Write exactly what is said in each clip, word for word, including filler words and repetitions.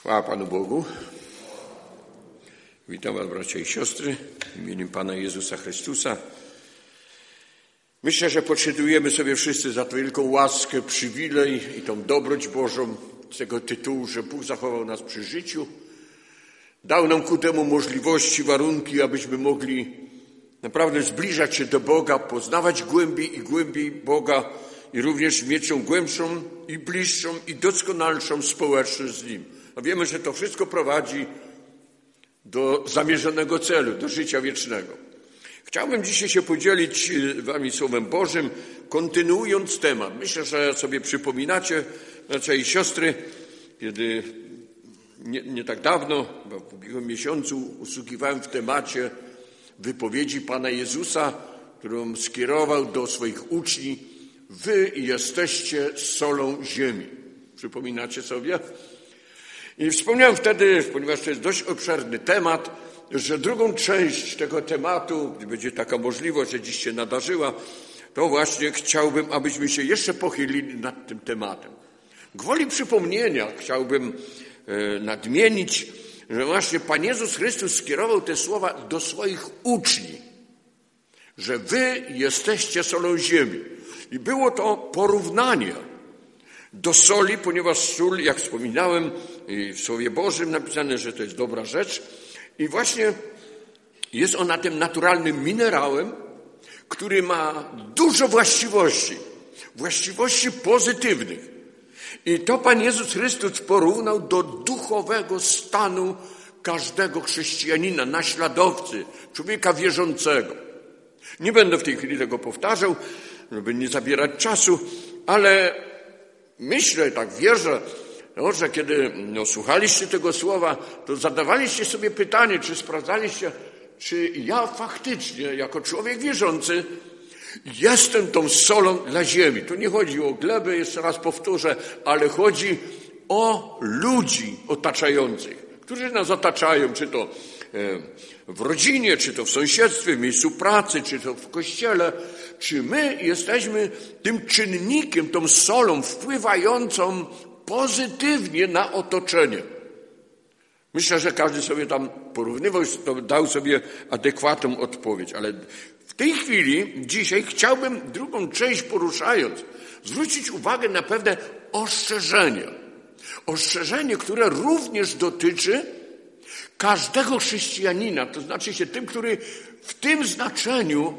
Chwała Panu Bogu. Witam Was, bracia i siostry, w imieniu Pana Jezusa Chrystusa. Myślę, że poczytujemy sobie wszyscy za tę wielką łaskę, przywilej i tą dobroć Bożą z tego tytułu, że Bóg zachował nas przy życiu. Dał nam ku temu możliwości, warunki, abyśmy mogli naprawdę zbliżać się do Boga, poznawać głębiej i głębiej Boga i również mieć ją głębszą i bliższą i doskonalszą społeczność z Nim. A wiemy, że to wszystko prowadzi do zamierzonego celu, do życia wiecznego. Chciałbym dzisiaj się podzielić z Wami Słowem Bożym, kontynuując temat. Myślę, że sobie przypominacie, bracia i siostry, kiedy nie, nie tak dawno, bo w ubiegłym miesiącu usługiwałem w temacie wypowiedzi Pana Jezusa, którą skierował do swoich uczniów: Wy jesteście solą ziemi. Przypominacie sobie? I wspomniałem wtedy, ponieważ to jest dość obszerny temat, że drugą część tego tematu, gdy będzie taka możliwość, że dziś się nadarzyła, to właśnie chciałbym, abyśmy się jeszcze pochylili nad tym tematem. Gwoli przypomnienia chciałbym e, nadmienić, że właśnie Pan Jezus Chrystus skierował te słowa do swoich uczniów, że wy jesteście solą ziemi. I było to porównanie do soli, ponieważ sól, jak wspominałem, w Słowie Bożym napisane, że to jest dobra rzecz. I właśnie jest ona tym naturalnym minerałem, który ma dużo właściwości, właściwości pozytywnych. I to Pan Jezus Chrystus porównał do duchowego stanu każdego chrześcijanina, naśladowcy, człowieka wierzącego. Nie będę w tej chwili tego powtarzał, żeby nie zabierać czasu, ale myślę, tak wierzę, no, że kiedy no, słuchaliście tego słowa, to zadawaliście sobie pytanie, czy sprawdzaliście, czy ja faktycznie, jako człowiek wierzący, jestem tą solą dla ziemi. Tu nie chodzi o glebę, jeszcze raz powtórzę, ale chodzi o ludzi otaczających, którzy nas otaczają, czy to w rodzinie, czy to w sąsiedztwie, w miejscu pracy, czy to w kościele. Czy my jesteśmy tym czynnikiem, tą solą wpływającą pozytywnie na otoczenie? Myślę, że każdy sobie tam porównywał, to dał sobie adekwatną odpowiedź, ale w tej chwili, dzisiaj chciałbym drugą część poruszając, zwrócić uwagę na pewne ostrzeżenie. Ostrzeżenie, które również dotyczy każdego chrześcijanina, to znaczy się tym, który w tym znaczeniu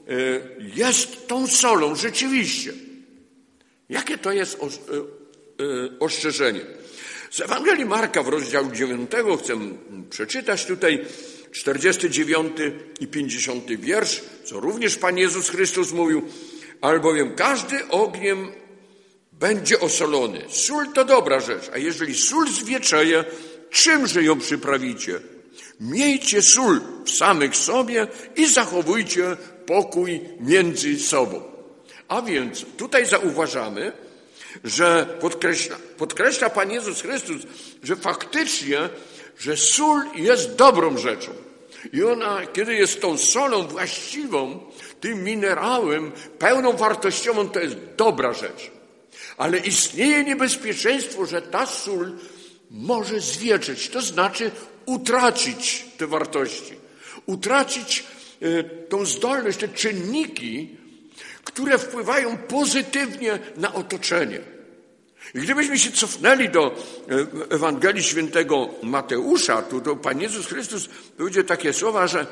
jest tą solą rzeczywiście. Jakie to jest ostrzeżenie? Z Ewangelii Marka w rozdziale dziewiątym chcę przeczytać tutaj czterdziesty dziewiąty i pięćdziesiąty wiersz, co również Pan Jezus Chrystus mówił: albowiem każdy ogniem będzie osolony. Sól to dobra rzecz, a jeżeli sól zwieczeje, czymże ją przyprawicie? Miejcie sól w samych sobie i zachowujcie pokój między sobą. A więc tutaj zauważamy, że podkreśla, podkreśla Pan Jezus Chrystus, że faktycznie, że sól jest dobrą rzeczą. I ona, kiedy jest tą solą właściwą, tym minerałem, pełną wartościową, to jest dobra rzecz. Ale istnieje niebezpieczeństwo, że ta sól może zwieczyć, to znaczy utracić te wartości, utracić tą zdolność, te czynniki, które wpływają pozytywnie na otoczenie. I gdybyśmy się cofnęli do Ewangelii Świętego Mateusza, to, to Pan Jezus Chrystus powiedział takie słowa, że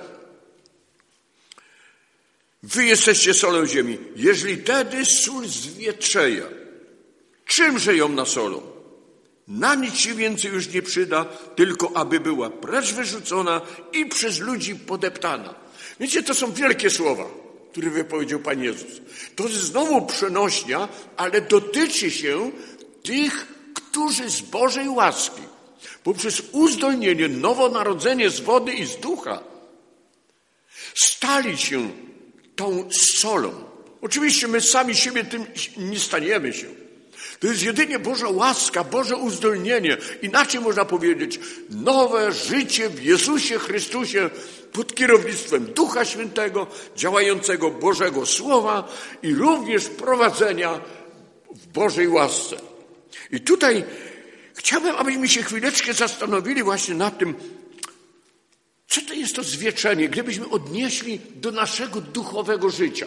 wy jesteście solą ziemi. Jeżeli tedy sól zwietrzeje, czymże ją nasolą? Na nic się więcej już nie przyda, tylko aby była precz wyrzucona i przez ludzi podeptana. Wiecie, to są wielkie słowa, które wypowiedział Pan Jezus. To jest znowu przenośnia, ale dotyczy się tych, którzy z Bożej łaski, poprzez uzdolnienie, nowonarodzenie z wody i z ducha, stali się tą solą. Oczywiście my sami siebie tym nie staniemy się. To jest jedynie Boża łaska, Boże uzdolnienie. Inaczej można powiedzieć, nowe życie w Jezusie Chrystusie pod kierownictwem Ducha Świętego, działającego Bożego Słowa i również prowadzenia w Bożej łasce. I tutaj Chciałbym, abyśmy się chwileczkę zastanowili właśnie nad tym, co to jest to zwieczenie, gdybyśmy odnieśli do naszego duchowego życia.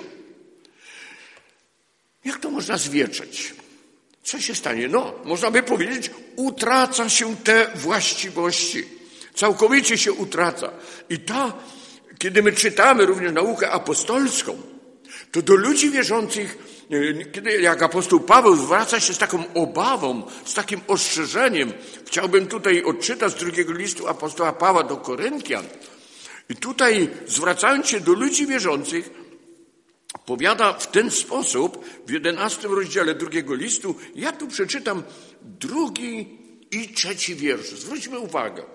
Jak to można zwieczeć? Co się stanie? No, można by powiedzieć, utraca się te właściwości. Całkowicie się utraca. I ta, kiedy my czytamy również naukę apostolską, to do ludzi wierzących, kiedy jak apostoł Paweł zwraca się z taką obawą, z takim ostrzeżeniem, chciałbym tutaj odczytać z drugiego listu apostoła Pawła do Koryntian. I tutaj, zwracając się do ludzi wierzących, powiada w ten sposób w jedenastym rozdziale drugiego listu, ja tu przeczytam drugi i trzeci wiersz. Zwróćmy uwagę.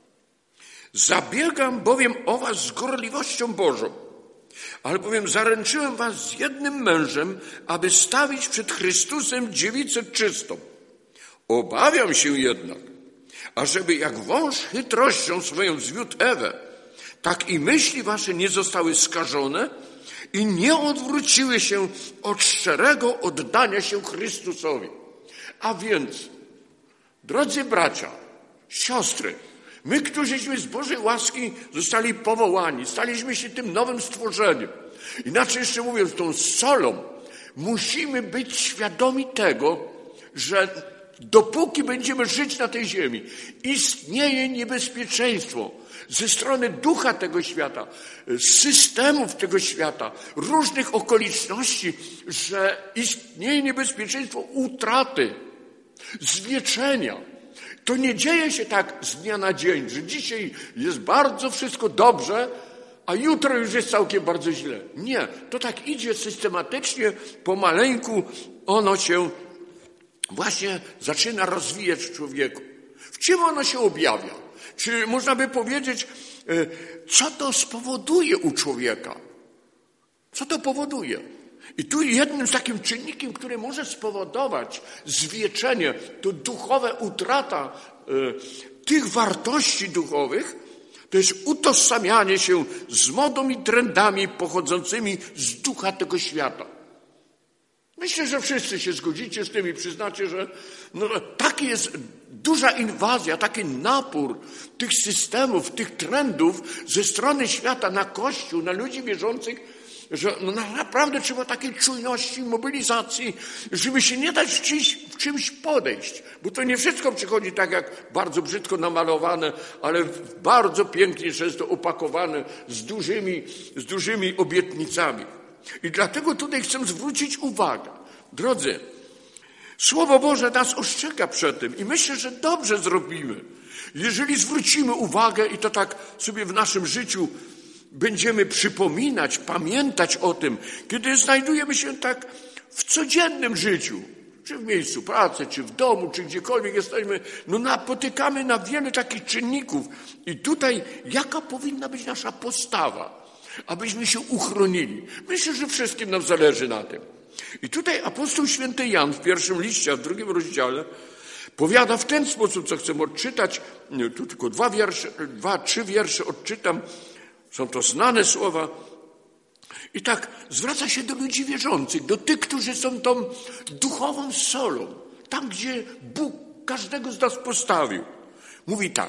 Zabiegam bowiem o was z gorliwością Bożą, albowiem zaręczyłem was z jednym mężem, aby stawić przed Chrystusem dziewicę czystą. Obawiam się jednak, ażeby jak wąż chytrością swoją zwiódł Ewę, tak i myśli wasze nie zostały skażone i nie odwróciły się od szczerego oddania się Chrystusowi. A więc, drodzy bracia, siostry, my, którzyśmy z Bożej łaski zostali powołani, staliśmy się tym nowym stworzeniem. Inaczej jeszcze mówiąc, tą solą musimy być świadomi tego, że dopóki będziemy żyć na tej ziemi, istnieje niebezpieczeństwo ze strony ducha tego świata, systemów tego świata, różnych okoliczności, że istnieje niebezpieczeństwo utraty, zwieczenia. To nie dzieje się tak z dnia na dzień, że dzisiaj jest bardzo wszystko dobrze, a jutro już jest całkiem bardzo źle. Nie, to tak idzie systematycznie, pomaleńku ono się właśnie zaczyna rozwijać w człowieku. W czym ono się objawia? Czy można by powiedzieć, co to spowoduje u człowieka? Co to powoduje? I tu jednym z takim czynnikiem, który może spowodować zwieczenie, to duchowa utrata y, tych wartości duchowych, to jest utożsamianie się z modą i trendami pochodzącymi z ducha tego świata. Myślę, że wszyscy się zgodzicie z tym i przyznacie, że no, taki jest duża inwazja, taki napór tych systemów, tych trendów ze strony świata na Kościół, na ludzi wierzących, że no naprawdę trzeba takiej czujności, mobilizacji, żeby się nie dać w czymś, w czymś podejść. Bo to nie wszystko przychodzi tak jak bardzo brzydko namalowane, ale bardzo pięknie często opakowane z dużymi, z dużymi obietnicami. I dlatego tutaj chcę zwrócić uwagę. Drodzy, Słowo Boże nas ostrzega przed tym i myślę, że dobrze zrobimy, jeżeli zwrócimy uwagę i to tak sobie w naszym życiu będziemy przypominać, pamiętać o tym, kiedy znajdujemy się tak w codziennym życiu, czy w miejscu pracy, czy w domu, czy gdziekolwiek jesteśmy, no napotykamy na wiele takich czynników. I tutaj jaka powinna być nasza postawa, abyśmy się uchronili? Myślę, że wszystkim nam zależy na tym. I tutaj apostoł święty Jan w pierwszym liście, a w drugim rozdziale powiada w ten sposób, co chcę odczytać, tu tylko dwa wiersze, dwa, trzy wiersze odczytam, są to znane słowa. I tak zwraca się do ludzi wierzących, do tych, którzy są tą duchową solą, tam, gdzie Bóg każdego z nas postawił. Mówi tak,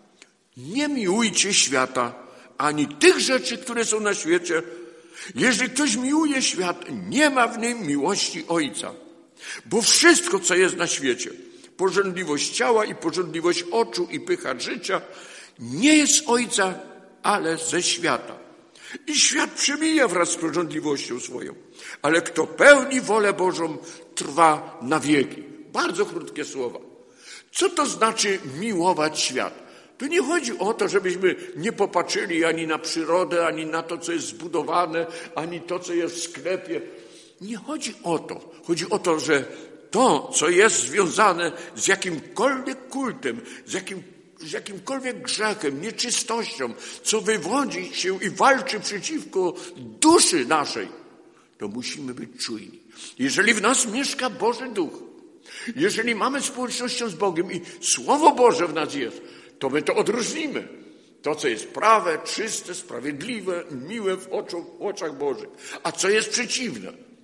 nie miłujcie świata, ani tych rzeczy, które są na świecie. Jeżeli ktoś miłuje świat, nie ma w nim miłości Ojca. Bo wszystko, co jest na świecie, pożądliwość ciała i pożądliwość oczu i pycha życia, nie jest z Ojca, ale ze świata. I świat przemija wraz z pożądliwością swoją. Ale kto pełni wolę Bożą, trwa na wieki. Bardzo krótkie słowa. Co to znaczy miłować świat? Tu nie chodzi o to, żebyśmy nie popatrzyli ani na przyrodę, ani na to, co jest zbudowane, ani to, co jest w sklepie. Nie chodzi o to. Chodzi o to, że to, co jest związane z jakimkolwiek kultem, z jakim z jakimkolwiek grzechem, nieczystością, co wywodzi się i walczy przeciwko duszy naszej, to musimy być czujni. Jeżeli w nas mieszka Boży Duch, jeżeli mamy społecznością z Bogiem i Słowo Boże w nas jest, to my to odróżnimy. To, co jest prawe, czyste, sprawiedliwe, miłe w oczach, w oczach Bożych. A co jest przeciwne?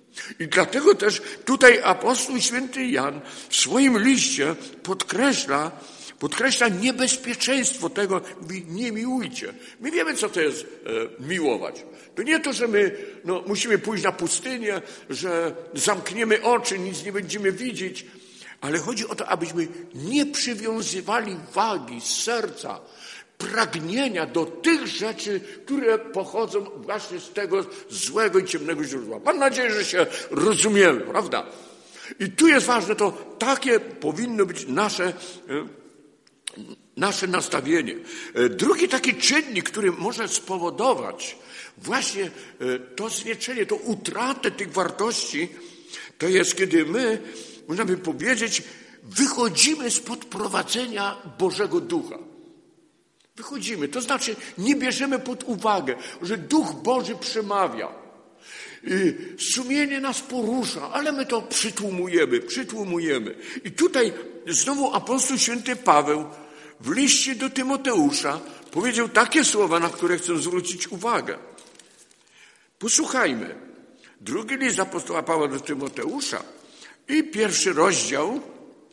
I dlatego też tutaj apostoł święty Jan w swoim liście podkreśla, podkreśla niebezpieczeństwo tego, mówi, nie miłujcie. My wiemy, co to jest e, miłować. To nie to, że my no, musimy pójść na pustynię, że zamkniemy oczy, nic nie będziemy widzieć, ale chodzi o to, abyśmy nie przywiązywali wagi z serca, pragnienia do tych rzeczy, które pochodzą właśnie z tego złego i ciemnego źródła. Mam nadzieję, że się rozumiemy, prawda? I tu jest ważne, to takie powinno być nasze, nasze nastawienie. Drugi taki czynnik, który może spowodować właśnie to znieczenie, to utratę tych wartości, to jest, kiedy my, można by powiedzieć, wychodzimy spod prowadzenia Bożego Ducha. Wychodzimy, to znaczy nie bierzemy pod uwagę, że Duch Boży przemawia. Sumienie nas porusza, ale my to przytłumujemy, przytłumujemy. I tutaj znowu apostoł święty Paweł w liście do Tymoteusza powiedział takie słowa, na które chcę zwrócić uwagę. Posłuchajmy. Drugi list apostoła Pawła do Tymoteusza i pierwszy rozdział.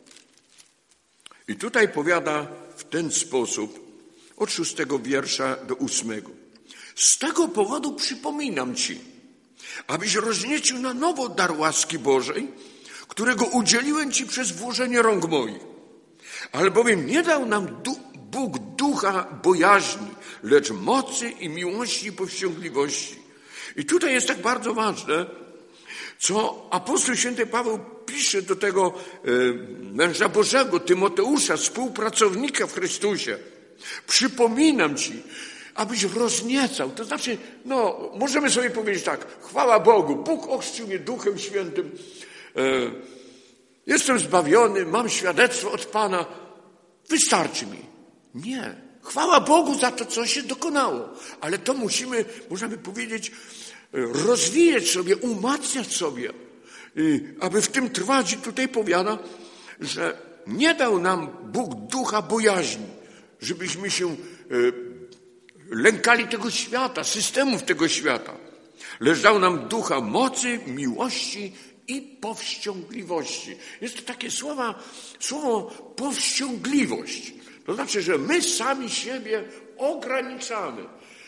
I tutaj powiada w ten sposób od szóstego wiersza do ósmego. Z tego powodu przypominam ci, abyś rozniecił na nowo dar łaski Bożej, którego udzieliłem ci przez włożenie rąk moich. Albowiem nie dał nam du- Bóg ducha bojaźni, lecz mocy i miłości i powściągliwości. I tutaj jest tak bardzo ważne, co apostoł święty Paweł pisze do tego e, męża Bożego, Tymoteusza, współpracownika w Chrystusie. Przypominam ci, abyś rozniecał. To znaczy, no, możemy sobie powiedzieć tak, chwała Bogu, Bóg ochrzcił mnie Duchem Świętym, e, jestem zbawiony, mam świadectwo od Pana, wystarczy mi. Nie. Chwała Bogu za to, co się dokonało. Ale to musimy, możemy powiedzieć, rozwijać sobie, umacniać sobie, aby w tym trwać. I tutaj powiada, że nie dał nam Bóg ducha bojaźni, żebyśmy się lękali tego świata, systemów tego świata, lecz dał nam ducha mocy, miłości i powściągliwości. Jest to takie słowa, słowo powściągliwość. To znaczy, że my sami siebie ograniczamy.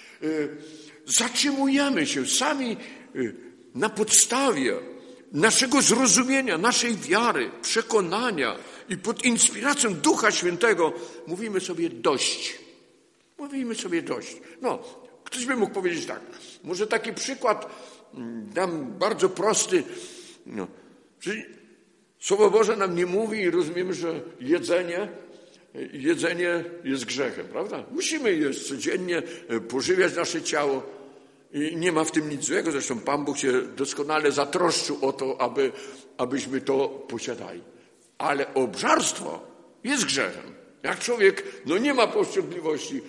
Zatrzymujemy się sami na podstawie naszego zrozumienia, naszej wiary, przekonania i pod inspiracją Ducha Świętego mówimy sobie dość. Mówimy sobie dość. No, ktoś by mógł powiedzieć tak. Może taki przykład dam bardzo prosty. No, czyli Słowo Boże nam nie mówi i rozumiemy, że jedzenie, jedzenie jest grzechem, prawda? Musimy jeść codziennie, pożywiać nasze ciało i nie ma w tym nic złego. Zresztą Pan Bóg się doskonale zatroszczył o to, aby, abyśmy to posiadali. Ale obżarstwo jest grzechem. Jak człowiek no nie ma powściągliwości,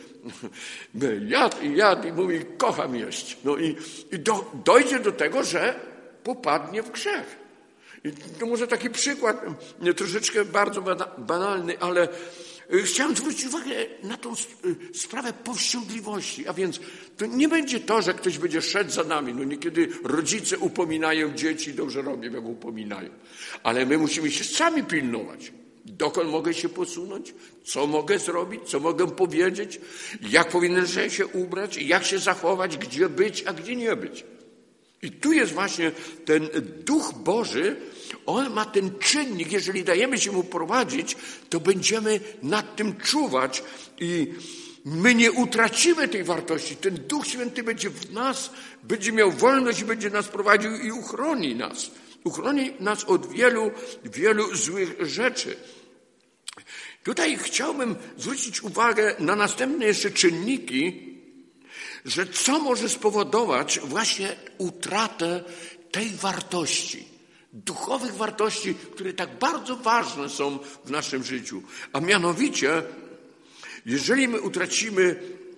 jadł i jadł i mówi, kocham jeść. No i, i do, dojdzie do tego, że popadnie w grzech. I to może taki przykład, troszeczkę bardzo banalny, ale chciałem zwrócić uwagę na tą sprawę powściągliwości. A więc to nie będzie to, że ktoś będzie szedł za nami. No niekiedy rodzice upominają dzieci, dobrze robią, jak upominają. Ale my musimy się sami pilnować. Dokąd mogę się posunąć? Co mogę zrobić? Co mogę powiedzieć? Jak powinien się ubrać? Jak się zachować? Gdzie być, a gdzie nie być? I tu jest właśnie ten Duch Boży, on ma ten czynnik, jeżeli dajemy się mu prowadzić, to będziemy nad tym czuwać i my nie utracimy tej wartości. Ten Duch Święty będzie w nas, będzie miał wolność i będzie nas prowadził i uchroni nas. Uchroni nas od wielu, wielu złych rzeczy. Tutaj chciałbym zwrócić uwagę na następne jeszcze czynniki, że co może spowodować właśnie utratę tej wartości, duchowych wartości, które tak bardzo ważne są w naszym życiu. A mianowicie, jeżeli my utracimy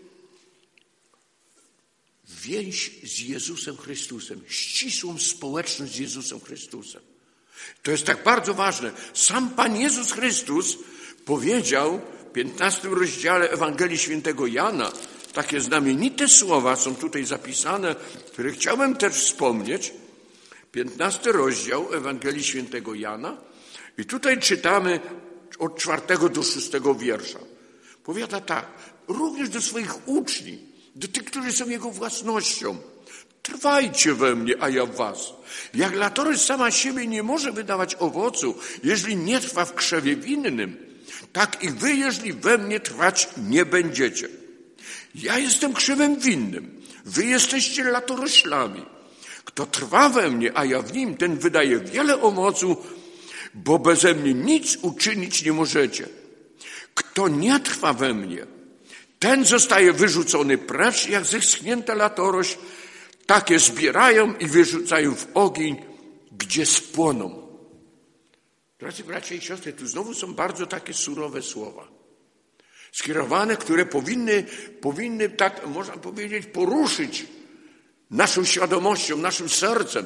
więź z Jezusem Chrystusem, ścisłą społeczność z Jezusem Chrystusem. To jest tak bardzo ważne. Sam Pan Jezus Chrystus powiedział w piętnastym rozdziale Ewangelii Świętego Jana, takie znamienite słowa są tutaj zapisane, które chciałbym też wspomnieć. piętnasty rozdział Ewangelii Świętego Jana i tutaj czytamy od czwartego do szóstego wiersza. Powiada tak, również do swoich uczniów, do tych, którzy są Jego własnością. Trwajcie we mnie, a ja w was. Jak latorość sama siebie nie może wydawać owocu, jeżeli nie trwa w krzewie winnym, tak i wy, jeżeli we mnie trwać nie będziecie. Ja jestem krzewem winnym, wy jesteście latoroślami. Kto trwa we mnie, a ja w nim, ten wydaje wiele owocu, bo beze mnie nic uczynić nie możecie. Kto nie trwa we mnie, ten zostaje wyrzucony precz, jak zeschnięta latorość, takie zbierają i wyrzucają w ogień, gdzie spłoną. Drodzy bracia i siostry, tu znowu są bardzo takie surowe słowa. Skierowane, które powinny, powinny tak, można powiedzieć, poruszyć naszą świadomością, naszym sercem.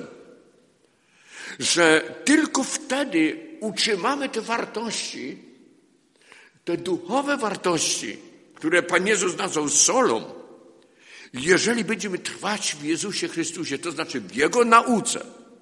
Że tylko wtedy utrzymamy te wartości, te duchowe wartości, które Pan Jezus nazwał solą, jeżeli będziemy trwać w Jezusie Chrystusie, to znaczy w Jego nauce,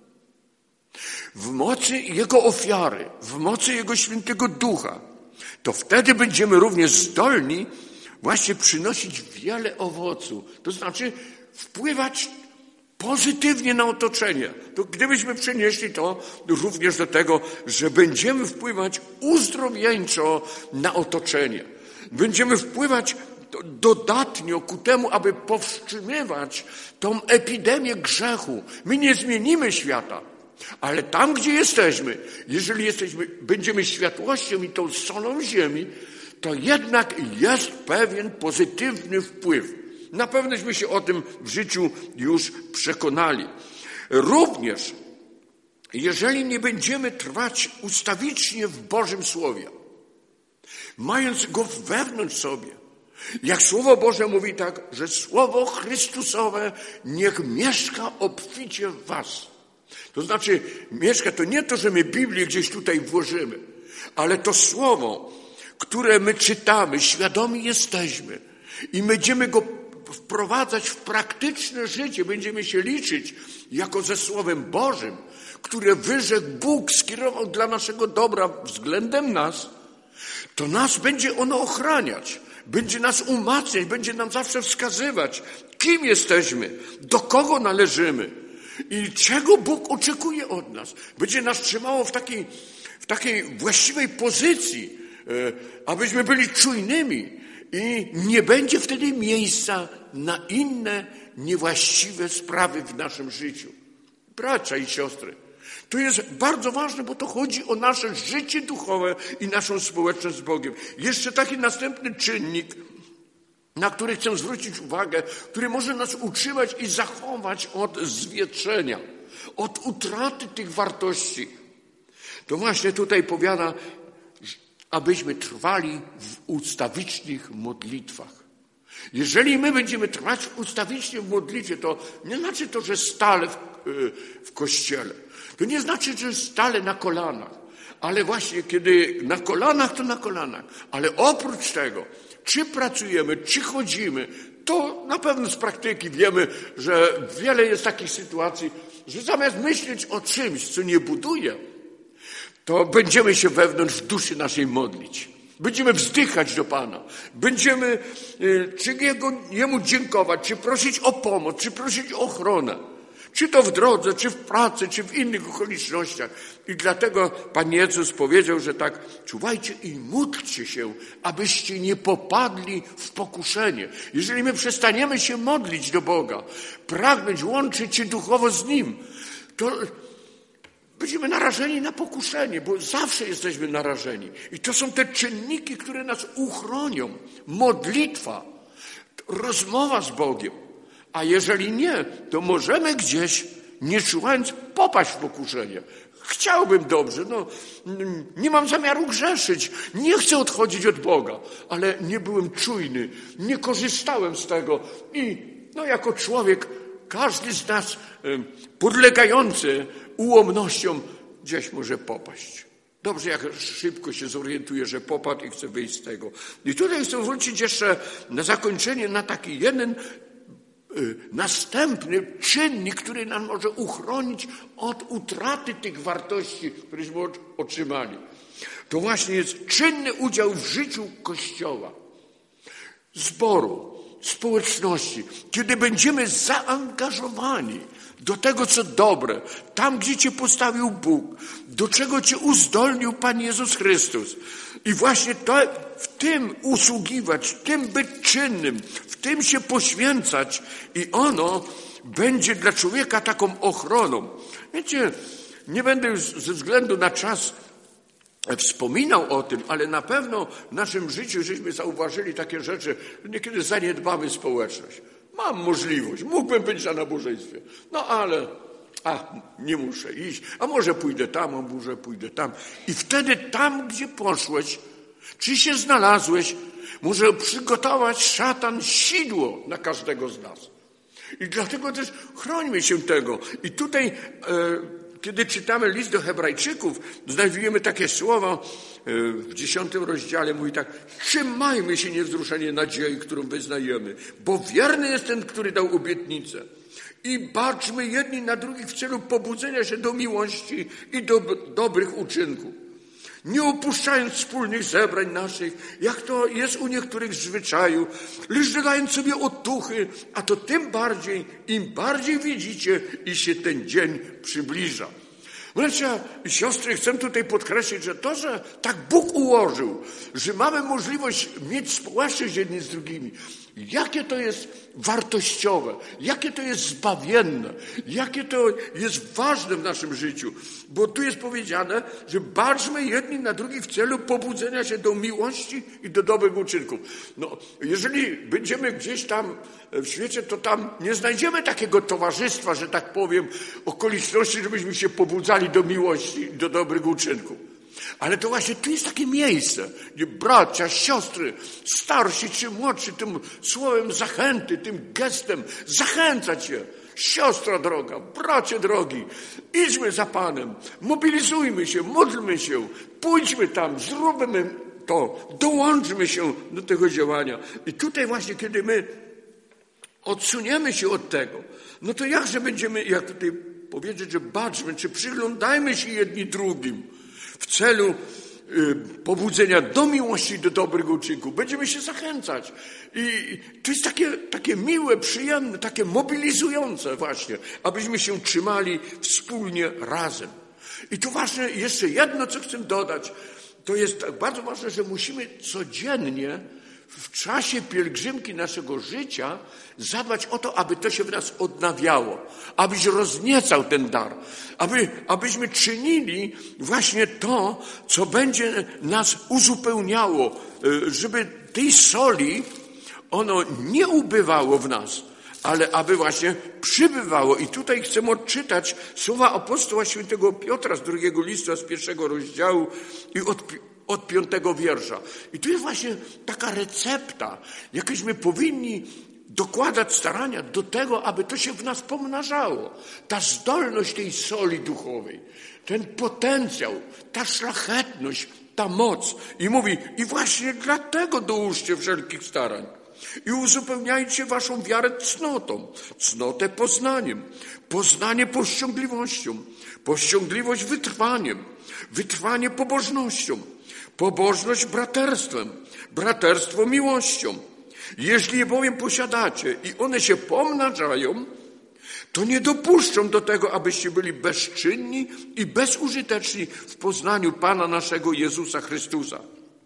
w mocy Jego ofiary, w mocy Jego Świętego Ducha, to wtedy będziemy również zdolni właśnie przynosić wiele owocu. To znaczy wpływać pozytywnie na otoczenie. To gdybyśmy przenieśli to również do tego, że będziemy wpływać uzdrowieńczo na otoczenie. Będziemy wpływać dodatnio ku temu, aby powstrzymywać tą epidemię grzechu. My nie zmienimy świata, ale tam, gdzie jesteśmy, jeżeli jesteśmy, będziemy światłością i tą solą ziemi, to jednak jest pewien pozytywny wpływ. Na pewnośmy się o tym w życiu już przekonali. Również, jeżeli nie będziemy trwać ustawicznie w Bożym Słowie, mając go wewnątrz sobie, jak Słowo Boże mówi tak, że Słowo Chrystusowe niech mieszka obficie w was. To znaczy, mieszka to nie to, że my Biblię gdzieś tutaj włożymy, ale to Słowo, które my czytamy, świadomi jesteśmy i będziemy go wprowadzać w praktyczne życie, będziemy się liczyć jako ze Słowem Bożym, które wyrzekł Bóg, skierował dla naszego dobra względem nas, to nas będzie ono ochraniać, będzie nas umacniać, będzie nam zawsze wskazywać, kim jesteśmy, do kogo należymy i czego Bóg oczekuje od nas. Będzie nas trzymało w takiej, w takiej właściwej pozycji, abyśmy byli czujnymi i nie będzie wtedy miejsca na inne niewłaściwe sprawy w naszym życiu. Bracia i siostry, to jest bardzo ważne, bo to chodzi o nasze życie duchowe i naszą społeczność z Bogiem. Jeszcze taki następny czynnik, na który chcę zwrócić uwagę, który może nas utrzymać i zachować od zwietrzenia, od utraty tych wartości. To właśnie tutaj powiada, abyśmy trwali w ustawicznych modlitwach. Jeżeli my będziemy trwać ustawicznie w modlitwie, to nie znaczy to, że stale w, w kościele. To nie znaczy, że stale na kolanach. Ale właśnie kiedy na kolanach, to na kolanach. Ale oprócz tego, czy pracujemy, czy chodzimy, to na pewno z praktyki wiemy, że wiele jest takich sytuacji, że zamiast myśleć o czymś, co nie buduje, to będziemy się wewnątrz w duszy naszej modlić. Będziemy wzdychać do Pana. Będziemy czy Jego, Jemu dziękować, czy prosić o pomoc, czy prosić o ochronę. Czy to w drodze, czy w pracy, czy w innych okolicznościach. I dlatego Pan Jezus powiedział, że tak, czuwajcie i módlcie się, abyście nie popadli w pokuszenie. Jeżeli my przestaniemy się modlić do Boga, pragnąć łączyć się duchowo z Nim, to będziemy narażeni na pokuszenie, bo zawsze jesteśmy narażeni. I to są te czynniki, które nas uchronią. Modlitwa, rozmowa z Bogiem. A jeżeli nie, to możemy gdzieś, nie czuwając, popaść w pokuszenie. Chciałbym dobrze, no, nie mam zamiaru grzeszyć, nie chcę odchodzić od Boga, ale nie byłem czujny, nie korzystałem z tego i no, jako człowiek, każdy z nas podlegający ułomnościom gdzieś może popaść. Dobrze, jak szybko się zorientuje, że popadł i chce wyjść z tego. I tutaj chcę wrócić jeszcze na zakończenie na taki jeden następny czynnik, który nam może uchronić od utraty tych wartości, któreśmy otrzymali. To właśnie jest czynny udział w życiu Kościoła, zboru, społeczności. Kiedy będziemy zaangażowani do tego, co dobre, tam, gdzie Cię postawił Bóg, do czego Cię uzdolnił Pan Jezus Chrystus. I właśnie to, w tym usługiwać, w tym być czynnym, w tym się poświęcać i ono będzie dla człowieka taką ochroną. Wiecie, nie będę już ze względu na czas wspominał o tym, ale na pewno w naszym życiu żeśmy zauważyli takie rzeczy, że niekiedy zaniedbamy społeczność. Mam możliwość, mógłbym być na nabożeństwie, no ale a, nie muszę iść, a może pójdę tam, a może pójdę tam. I wtedy tam, gdzie poszłeś, czy się znalazłeś, może przygotować szatan sidło na każdego z nas. I dlatego też chrońmy się tego. I tutaj, e, kiedy czytamy list do Hebrajczyków, znajdujemy takie słowa e, w dziesiątym rozdziale, mówi tak: trzymajmy się niewzruszenie nadziei, którą wyznajemy, bo wierny jest ten, który dał obietnicę. I baczmy jedni na drugich w celu pobudzenia się do miłości i do dobrych uczynków. Nie opuszczając wspólnych zebrań naszych, jak to jest u niektórych w zwyczaju, lecz dodając sobie otuchy, a to tym bardziej, im bardziej widzicie, i się ten dzień przybliża. Bracia i siostry, chcę tutaj podkreślić, że to, że tak Bóg ułożył, że mamy możliwość mieć społeczność jedni z drugimi, jakie to jest wartościowe, jakie to jest zbawienne, jakie to jest ważne w naszym życiu. Bo tu jest powiedziane, że baczmy jedni na drugich w celu pobudzenia się do miłości i do dobrych uczynków. No, jeżeli będziemy gdzieś tam w świecie, to tam nie znajdziemy takiego towarzystwa, że tak powiem, okoliczności, żebyśmy się pobudzali do miłości i do dobrych uczynków. Ale to właśnie tu jest takie miejsce, gdzie bracia, siostry, starsi czy młodsi, tym słowem zachęty, tym gestem zachęca cię. Siostra droga, bracie drogi, idźmy za Panem, mobilizujmy się, módlmy się, pójdźmy tam, zróbmy to, dołączmy się do tego działania. I tutaj właśnie, kiedy my odsuniemy się od tego, no to jakże będziemy, jak tutaj powiedzieć, że baczmy, czy przyglądajmy się jedni drugim, w celu y, pobudzenia do miłości, do dobrych uczynków. Będziemy się zachęcać. I to jest takie, takie miłe, przyjemne, takie mobilizujące właśnie, abyśmy się trzymali wspólnie razem. I tu ważne jeszcze jedno, co chcę dodać. To jest tak bardzo ważne, że musimy codziennie w czasie pielgrzymki naszego życia zadbać o to, aby to się w nas odnawiało, abyś rozniecał ten dar, aby, abyśmy czynili właśnie to, co będzie nas uzupełniało, żeby tej soli ono nie ubywało w nas, ale aby właśnie przybywało. I tutaj chcę odczytać słowa apostoła świętego Piotra z drugiego listu, z pierwszego rozdziału i od od piątego wiersza. I tu jest właśnie taka recepta, jakbyśmy powinni dokładać starania do tego, aby to się w nas pomnażało. Ta zdolność tej soli duchowej, ten potencjał, ta szlachetność, ta moc. I mówi, i właśnie dlatego dołóżcie wszelkich starań. I uzupełniajcie waszą wiarę cnotą, cnotę poznaniem, poznanie powściągliwością, powściągliwość wytrwaniem, wytrwanie pobożnością, pobożność braterstwem, braterstwo miłością. Jeśli je bowiem posiadacie i one się pomnażają, to nie dopuszczą do tego, abyście byli bezczynni i bezużyteczni w poznaniu Pana naszego Jezusa Chrystusa.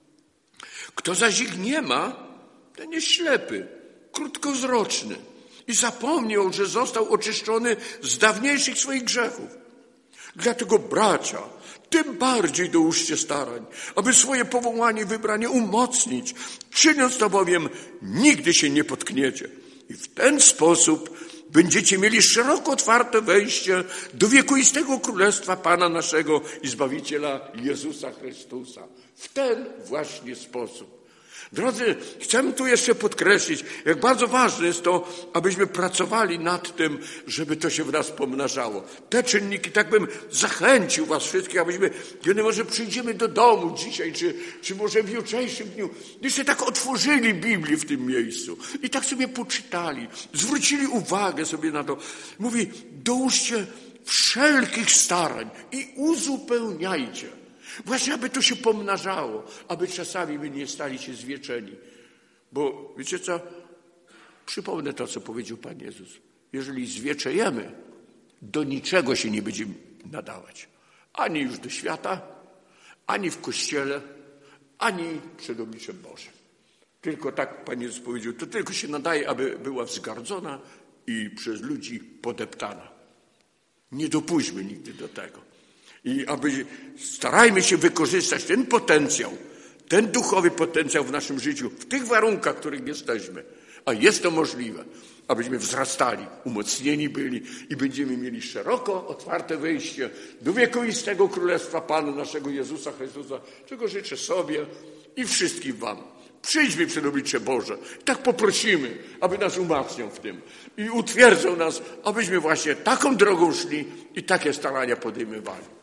Kto zaś ich nie ma, ten jest ślepy, krótkowzroczny i zapomniał, że został oczyszczony z dawniejszych swoich grzechów. Dlatego, bracia, tym bardziej dołóżcie starań, aby swoje powołanie i wybranie umocnić. Czyniąc to bowiem, nigdy się nie potkniecie. I w ten sposób będziecie mieli szeroko otwarte wejście do wiekuistego Królestwa Pana naszego i Zbawiciela Jezusa Chrystusa. W ten właśnie sposób. Drodzy, chcę tu jeszcze podkreślić, jak bardzo ważne jest to, abyśmy pracowali nad tym, żeby to się w nas pomnażało. Te czynniki, tak bym zachęcił was wszystkich, abyśmy, kiedy może przyjdziemy do domu dzisiaj, czy, czy może w jutrzejszym dniu, jeszcze tak otworzyli Biblię w tym miejscu i tak sobie poczytali, zwrócili uwagę sobie na to. Mówi, dołóżcie wszelkich starań i uzupełniajcie. Właśnie, aby to się pomnażało, aby czasami my nie stali się zwieczeni. Bo wiecie co? Przypomnę to, co powiedział Pan Jezus. Jeżeli zwieczejemy, do niczego się nie będziemy nadawać. Ani już do świata, ani w Kościele, ani przed obliczem Bożym. Tylko tak Pan Jezus powiedział, to tylko się nadaje, aby była wzgardzona i przez ludzi podeptana. Nie dopuśćmy nigdy do tego. I aby starajmy się wykorzystać ten potencjał, ten duchowy potencjał w naszym życiu, w tych warunkach, w których jesteśmy. A jest to możliwe, abyśmy wzrastali, umocnieni byli i będziemy mieli szeroko otwarte wejście do wiekuistego Królestwa Pana naszego Jezusa Chrystusa, czego życzę sobie i wszystkim wam. Przyjdźmy przed oblicze Boże. Tak poprosimy, aby nas umacniał w tym i utwierdzał nas, abyśmy właśnie taką drogą szli i takie starania podejmowali.